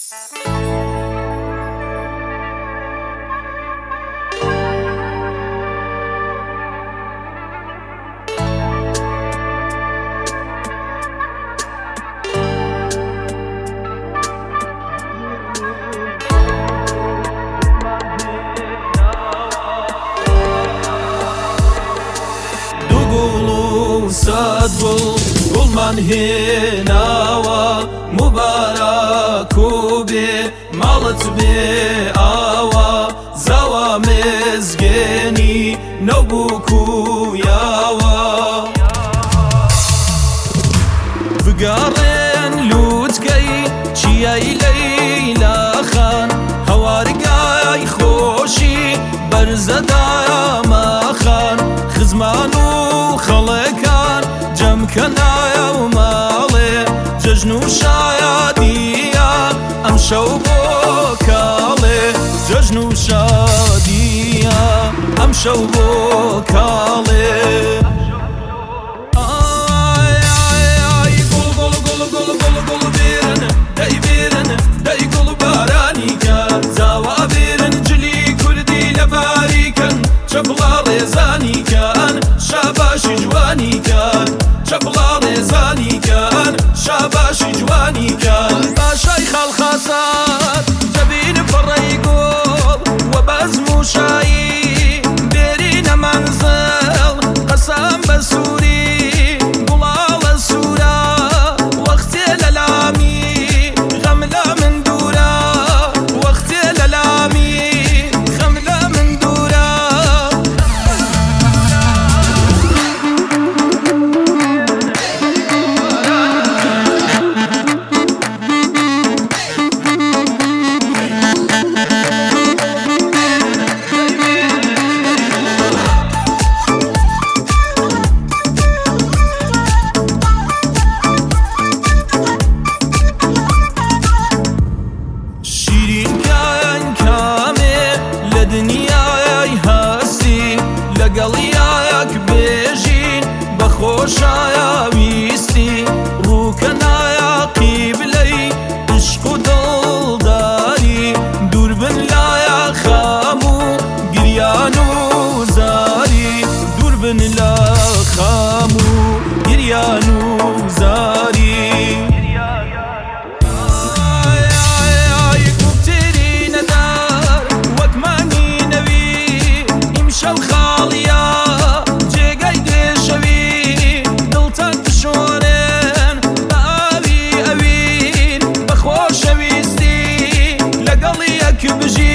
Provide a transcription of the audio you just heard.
ساد گڵمان هێناوە مبارەک و بێ ماڵت بێ ئاوا زاوا مێزگێنی نەبووک و یاوە بگەڕێن لووتکەی چیای لەیلا خان هەوارگای خۆشی بەرزەدایە مەخان خزمان و خەڵەکان جەمکەنایە و ماڵێ جەژن و شایادیە ئەم شەو بۆ کاڵێ جەژن و شادیە ئەم شەو بۆ کاڵێ چەپڵا ڕێزانیکان شاباشی جوانیکان چەپڵا ڕێزانیکان شاباشی جوانیکان پاشای خەڵخاسات دەبین پڕەی گۆڵ وە بەزم و شایی بێرینە مەنزڵ قەسەم بە سووری گوڵاڵە سوورە وەختێ لە لامی غەم لە من دوورە وەختێ لە لامی لەگەڵیایەک بێژین بەخۆشایە ویستی ڕووکەنایە قیبلەی عشق و دڵداری دووربن لایە خام و گریان و زاری دووربن لە خام و گریان و زاری que